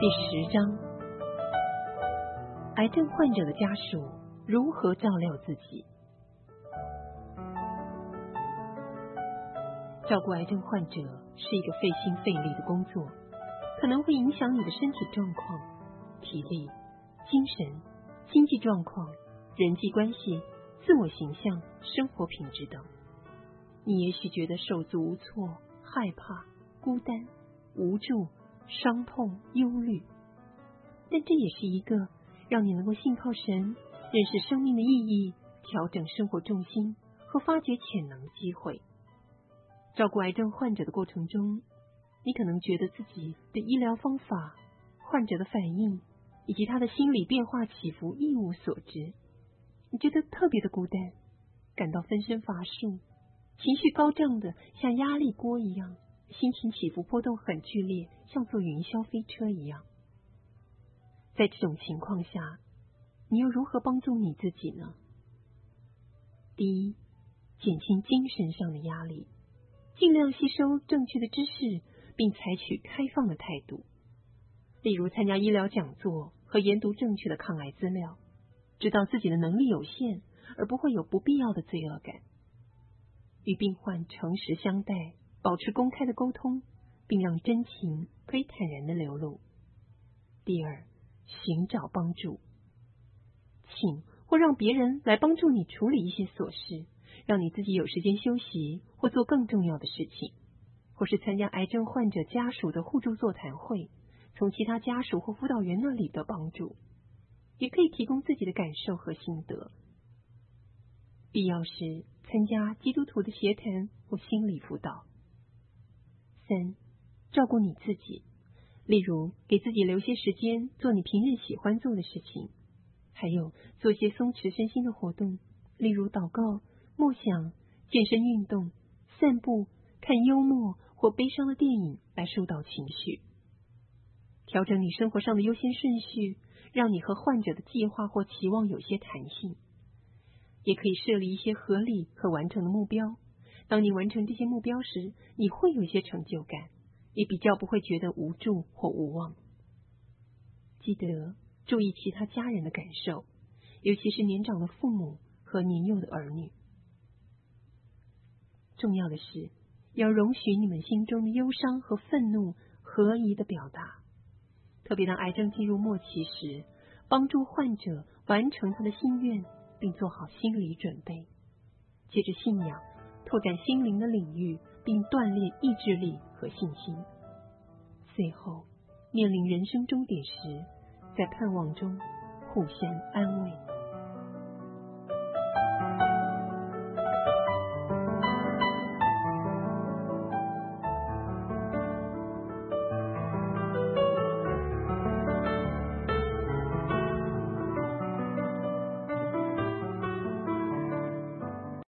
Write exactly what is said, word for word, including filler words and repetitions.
第十章：癌症患者的家属如何照料自己。照顾癌症患者是一个费心费力的工作，可能会影响你的身体状况、体力、精神、经济状况、人际关系、自我形象、生活品质等。你也许觉得手足无措、害怕、孤单、无助、伤痛、忧虑，但这也是一个让你能够信靠神、认识生命的意义、调整生活重心和发掘潜能的机会。照顾癌症患者的过程中，你可能觉得自己的医疗方法、患者的反应以及他的心理变化起伏一无所知，你觉得特别的孤单，感到分身乏术，情绪高涨的像压力锅一样，心情起伏波动很剧烈，像坐云霄飞车一样。在这种情况下，你又如何帮助你自己呢？第一，减轻精神上的压力，尽量吸收正确的知识，并采取开放的态度。例如参加医疗讲座和研读正确的抗癌资料，知道自己的能力有限，而不会有不必要的罪恶感。与病患诚实相待，保持公开的沟通，并让真情可以坦然的流露。第二，寻找帮助，请或让别人来帮助你处理一些琐事，让你自己有时间休息或做更重要的事情，或是参加癌症患者家属的互助座谈会，从其他家属或辅导员那里得帮助，也可以提供自己的感受和心得。必要时参加基督徒的协谈或心理辅导。三，照顾你自己，例如给自己留些时间做你平日喜欢做的事情，还有做些松弛身心的活动，例如祷告、默想、健身运动、散步、看幽默或悲伤的电影来疏导情绪。调整你生活上的优先顺序，让你和患者的计划或期望有些弹性。也可以设立一些合理可完成的目标，当你完成这些目标时，你会有一些成就感，也比较不会觉得无助或无望。记得注意其他家人的感受，尤其是年长的父母和年幼的儿女。重要的是，要容许你们心中的忧伤和愤怒合宜的表达，特别当癌症进入末期时，帮助患者完成他的心愿，并做好心理准备，借着信仰拓展心灵的领域，并锻炼意志力和信心。最后面临人生终点时，在盼望中互相安慰。